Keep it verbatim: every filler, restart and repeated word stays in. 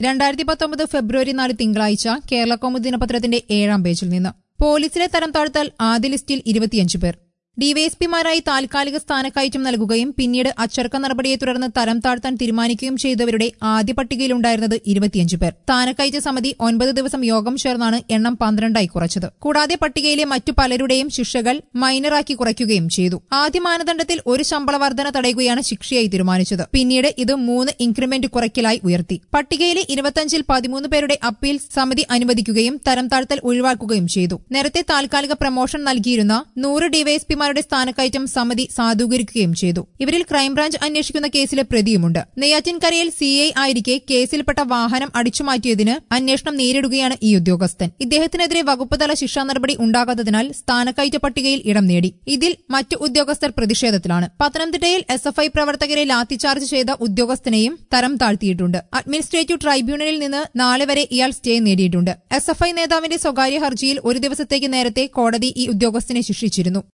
രണ്ടായിരത്തി പത്തൊമ്പത് ഫെബ്രുവരി നാല് തിങ്കളാഴ്ച കേരളകൗമുദി ദിനപത്രത്തിന്റെ ഏഴാം പേജിൽ നിന്ന് പോലീസിലെ തരം താഴ്ത്താൽ ആദ്യ ലിസ്റ്റിൽ ഇരുപത്തിയഞ്ച് പേർ. ഡിവൈഎസ്പിമാരായി താൽക്കാലിക സ്ഥാനക്കയറ്റം നൽകുകയും പിന്നീട് അച്ചടക്ക നടപടിയെ തുടർന്ന് തരം താഴ്ത്താൻ തീരുമാനിക്കുകയും ചെയ്തവരുടെ ആദ്യ പട്ടികയിലുണ്ടായിരുന്നത് ഇരുപത്തിയഞ്ച് പേർ. സ്ഥാനക്കയറ്റ സമിതി ഒൻപത് ദിവസം യോഗം ചേർന്നാണ് എണ്ണം പന്ത്രണ്ടായി കുറച്ചത്. കൂടാതെ പട്ടികയിലെ മറ്റു പലരുടെയും ശിക്ഷകൾ മൈനറാക്കി കുറയ്ക്കുകയും ചെയ്തു. ആദ്യ മാനദണ്ഡത്തിൽ ഒരു ശമ്പള വർധന തടയുകയാണ് ശിക്ഷയായി തീരുമാനിച്ചത്. പിന്നീട് ഇത് മൂന്ന് ഇൻക്രിമെന്റ് കുറയ്ക്കലായി ഉയർത്തി. പട്ടികയിലെ ഇരുപത്തിയഞ്ചിൽ പതിമൂന്ന് പേരുടെ അപ്പീൽ സമിതി അനുവദിക്കുകയും തരം താഴ്ത്തൽ ഒഴിവാക്കുകയും ചെയ്തു. നേരത്തെ താൽക്കാലിക പ്രമോഷൻ നൽകിയിരുന്ന നൂറ് ഡിവൈഎസ്പി മാരുടെ സ്ഥാനക്കയറ്റം സമിതി സാധൂകരിക്കുകയും ചെയ്തു. ഇവരിൽ ക്രൈംബ്രാഞ്ച് അന്വേഷിക്കുന്ന കേസിലെ പ്രതിയുമുണ്ട്. നെയ്യാറ്റിൻകരയിൽ സി ഐ ആയിരിക്കെ കേസിൽപ്പെട്ട വാഹനം അടിച്ചുമാറ്റിയതിന് അന്വേഷണം നേരിടുകയാണ് ഈ ഉദ്യോഗസ്ഥൻ. ഇദ്ദേഹത്തിനെതിരെ വകുപ്പുതല ശിക്ഷാ നടപടി ഉണ്ടാകാത്തതിനാൽ സ്ഥാനക്കയറ്റ പട്ടികയിൽ ഇടം നേടി. ഇതിൽ മറ്റു ഉദ്യോഗസ്ഥർ പ്രതിഷേധത്തിലാണ്. പത്തനംതിട്ടയിൽ എസ് എഫ് ഐ പ്രവർത്തകരെ ലാത്തിചാർജ് ചെയ്ത ഉദ്യോഗസ്ഥനെയും തരം താഴ്ത്തിയിട്ടുണ്ട്. അഡ്മിനിസ്ട്രേറ്റീവ് ട്രൈബ്യൂണലിൽ നിന്ന് നാളെ വരെ ഇയാൾ സ്റ്റേ നേടിയിട്ടുണ്ട്. എസ് എഫ് ഐ നേതാവിന്റെ സ്വകാര്യ ഹർജിയിൽ ഒരു ദിവസത്തേക്ക് നേരത്തെ കോടതി ഈ ഉദ്യോഗസ്ഥനെ ശിക്ഷിച്ചിരുന്നു.